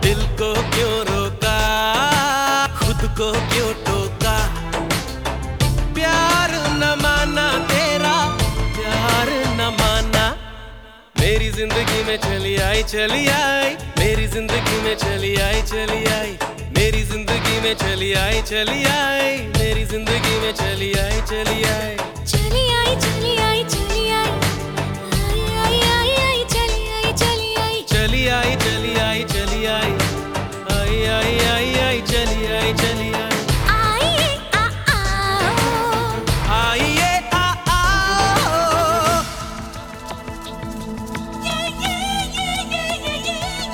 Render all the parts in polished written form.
दिल को क्यों रोका, खुद को क्यों टोका। प्यार न माना तेरा, प्यार न माना। मेरी जिंदगी में चली आई, चली आई। मेरी जिंदगी में चली आई, चली आई। मेरी जिंदगी में चली आई, चली आई। मेरी जिंदगी में चली आई, चली आई। चली आई, चली आई, चली आई। आई आई आई आई, चली आई, चली आई। चली आई, चली आई, चली आई। आई आई आई आई, चली आई, चली आई। आइए आ आओ, आइए आ आओ। ये ये।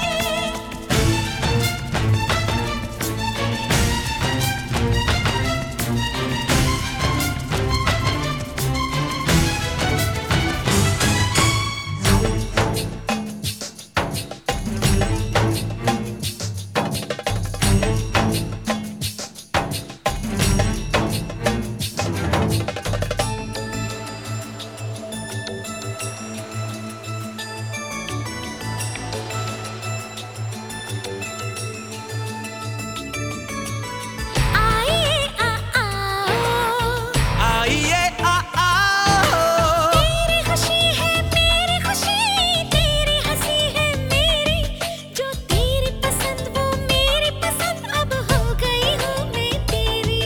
आइए आ आओ, आइए आ आओ। तेरी खुशी है मेरी खुशी, तेरी हंसी है मेरी। जो तेरी पसंद वो मेरी पसंद, अब हो गई हूँ मैं तेरी।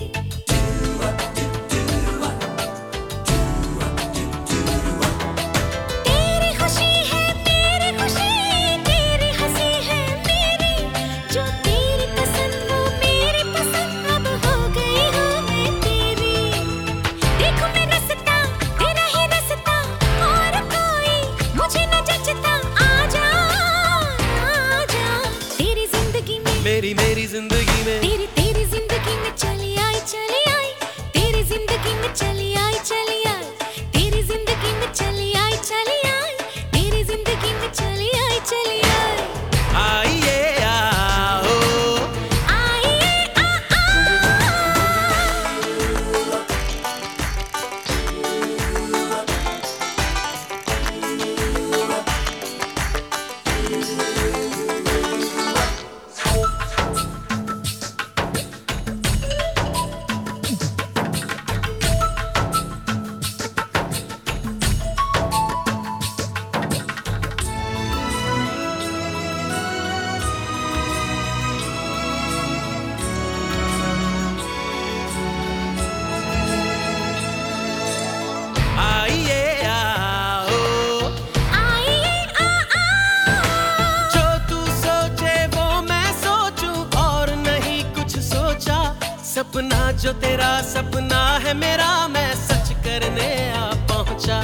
तेरी खुशी है मेरी खुशी, तेरी हंसी है मेरी। जो तेरी पसंद वो मेरी पसंद, अब हो गई हूँ मैं तेरी। देखो मैं रसता, तेरा ही रसता, और कोई मुझे न जचता। आजा आजा, तेरी जिंदगी में, मेरी मेरी जिंदगी में, तेरी तेरी जिंदगी में चली आई, चली आई। तेरी जिंदगी में चली आई, चली आई। तेरी जिंदगी में चली आई, चली आई। तेरी जिंदगी में चली आई, चली आई। आइए आओ। आइए आ आओ, आइए आओ। आइए आ आओ। जो तू सोचे वो मैं सोचूं, और नहीं कुछ सोचा। सपना जो तेरा सपना है मेरा, मैं सच करने आ पहुंचा।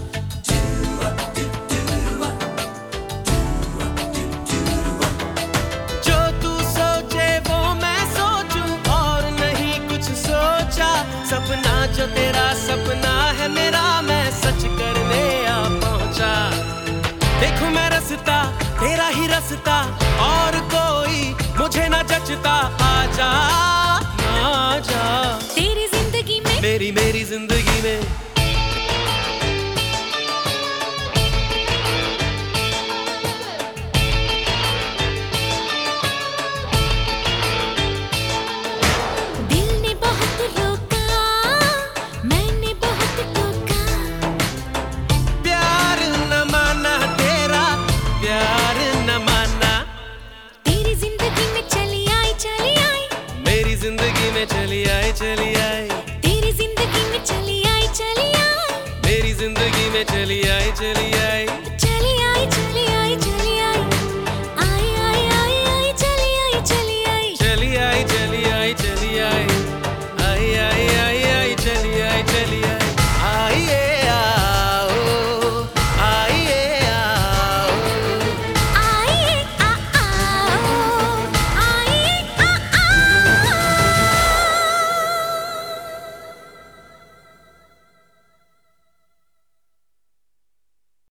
जो तू सोचे वो मैं सोचूं, और नहीं कुछ सोचा। सपना जो तेरा सपना है मेरा, मैं सच करने आ पहुंचा। देखो मैं रसता, तेरा ही रसता, और कोई मुझे ना जचता। आजा आजा, तेरी जिंदगी में, मेरी मेरी जिंदगी में। दिल ने बहुत रोका, मैंने बहुत टोका। प्यार न माना तेरा, प्यार न माना। तेरी जिंदगी में चली आई, चली आई। मेरी जिंदगी में चली आई, चली आई। तेरी जिंदगी में चली आई, चली आई। मेरी जिंदगी में चली आई, चली